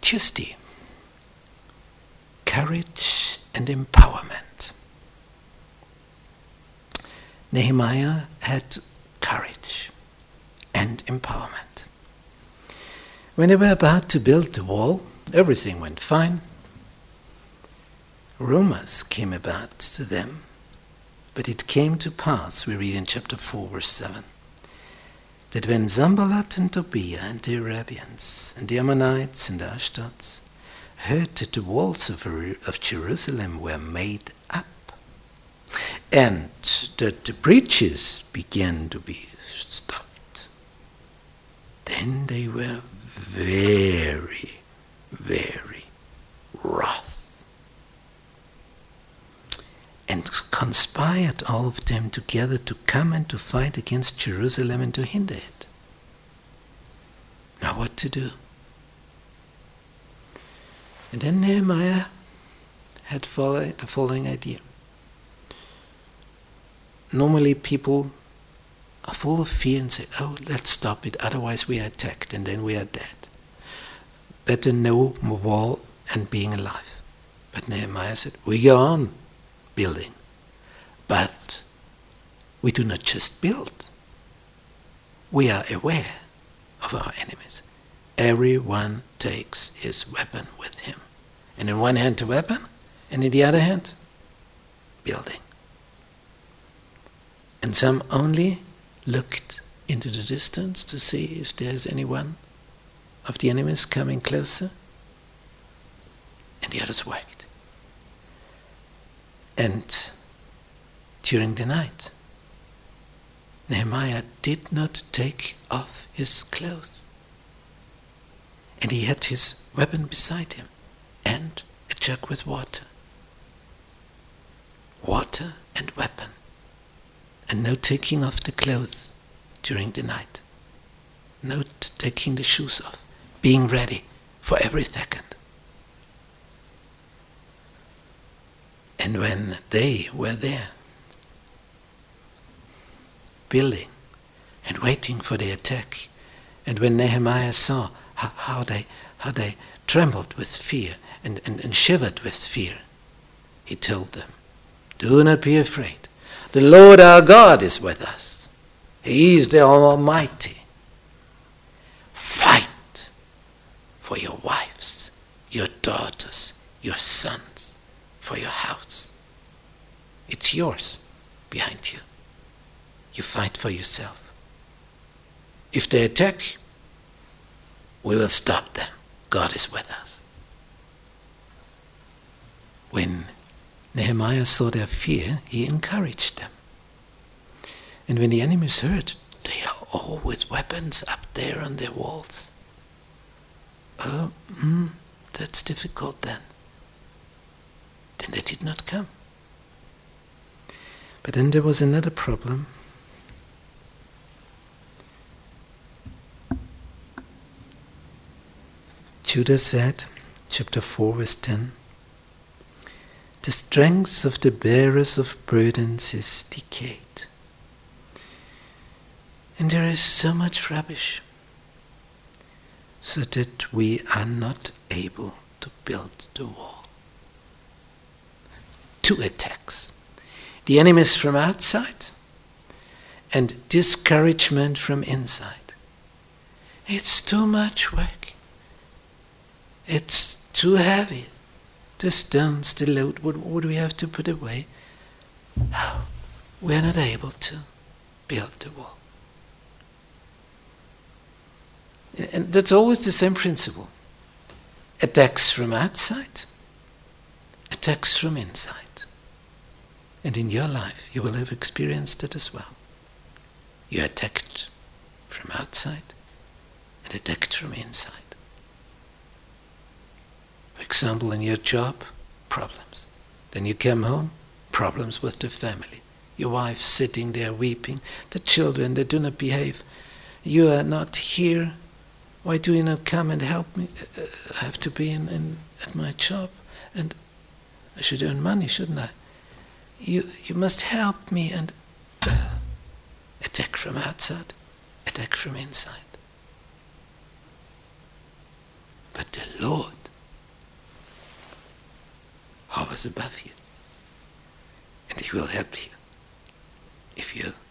Tuesday, courage and empowerment. Nehemiah had courage and empowerment. When they were about to build the wall, everything went fine. Rumors came about to them, but it came to pass, we read in chapter 4, verse 7, that when Sanballat and Tobiah and the Arabians and the Ammonites and the Ashdods heard that the walls of Jerusalem were made up, and that the breaches began to be stopped, then they were very, very wroth, and conspired all of them together to come and to fight against Jerusalem and to hinder it. Now what to do? And then Nehemiah had the following idea. Normally people are full of fear and say, oh, let's stop it, otherwise we are attacked and then we are dead. Better no wall and being alive. But Nehemiah said, we go on building, but we do not just build. We are aware of our enemies. Everyone takes his weapon with him. And in one hand the weapon, and in the other hand, building. And some only looked into the distance to see if there's anyone of the enemies coming closer, and the others worked. And during the night, Nehemiah did not take off his clothes. And he had his weapon beside him and a jug with water. Water and weapon. And no taking off the clothes during the night. No taking the shoes off. Being ready for every second. And when they were there, building and waiting for the attack, and when Nehemiah saw how they trembled with fear and shivered with fear, he told them, do not be afraid. The Lord our God is with us. He is the Almighty. Fight for your wives, your daughters, your sons, for your house. It's yours behind you. You fight for yourself. If they attack, we will stop them. God is with us. When Nehemiah saw their fear, he encouraged them. And when the enemies heard, they are all with weapons up there on their walls. That's difficult then. Then they did not come. But then there was another problem. Judah said, chapter 4, verse 10, the strength of the bearers of burdens is decayed. And there is so much rubbish, so that we are not able to build the wall. 2 attacks. The enemies from outside and discouragement from inside. It's too much work. It's too heavy. The stones, the load, what would we have to put away? We're not able to build the wall. And that's always the same principle. Attacks from outside, attacks from inside. And in your life, you will have experienced it as well. You're attacked from outside and attacked from inside. For example, in your job, problems. Then you come home, problems with the family. Your wife sitting there weeping, the children, they do not behave. You are not here. Why do you not come and help me? I have to be at my job, and I should earn money, shouldn't I? You must help me, and attack from outside, attack from inside. But the Lord was above you. And he will help you if you